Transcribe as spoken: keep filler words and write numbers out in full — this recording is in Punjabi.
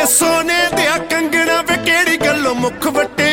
ਸੋਨੇ ਦਿਆ ਕੰਗਣਾ ਵੇ ਕਿਹੜੀ ਗੱਲੋਂ ਮੁੱਖ ਵੱਟੇ